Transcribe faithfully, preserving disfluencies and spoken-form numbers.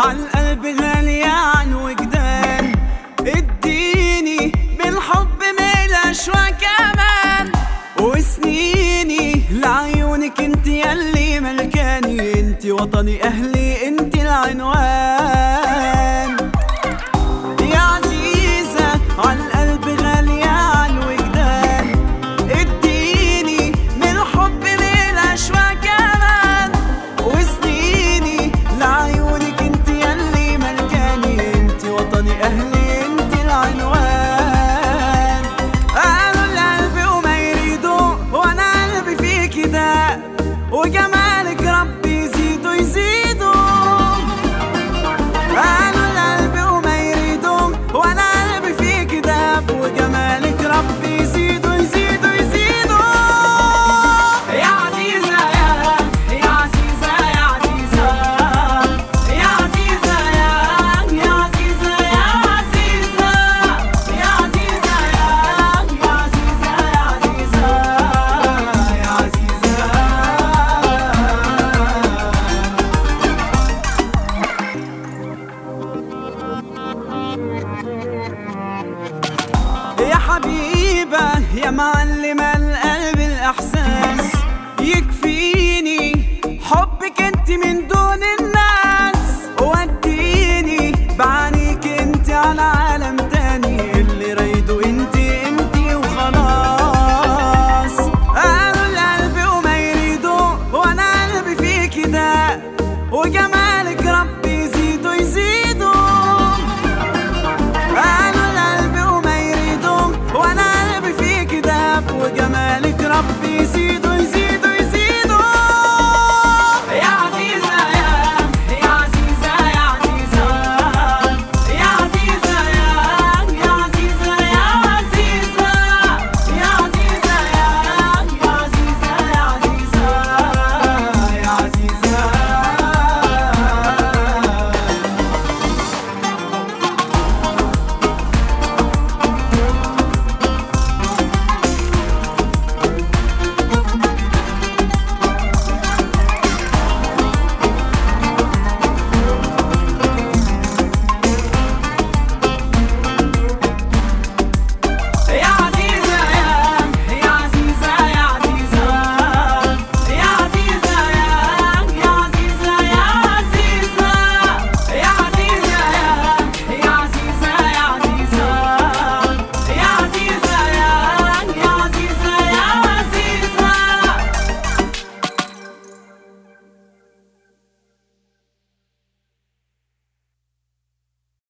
عالقلب غالية عالوجدان. اديني بالحب ميل اشواق كمان، وسنيني لعيونك انت ياللي ملكاني. انت وطني اهلي انت العنوان، يا عزيزة عالقلب غالية عالوجدان. اديني من الحب ميل اشواق كمان، وسنيني لعيونك انت ياللي ملكاني. انت وطني اهلي انت العنوان. قالوا القلب وما يريدوا وانا قلبي فيكي ده، وجمالك ربي يزيدوا يزيدوا. قالوا القلب وما يريدوا وانا قلبي فيكي ده، وجمالك ربي يزيدوا يزيدوا يزيدوا. يا عزيزة يا يا عزيزة يا عزيزة يا عزيزة يا يا عزيزة يا عزيزة يا عزيزة يا يا عزيزة يا عزيزة يا عزيزة. يا حبيبة يا معلمة القلب الإحساس، يكفيني حبك انت من دون الناس. وديني بعانيك انت على عالم تاني، اللي رايده انت انت وخلاص. قالوا القلب وما يريدوا وانا قلبي فيكي ده، وجمالك ربي يزيدوا يزيدوا. قالوا القلب وما يريدوا وانا قلبي فيكي ده، وجمالك ربي يزيدوا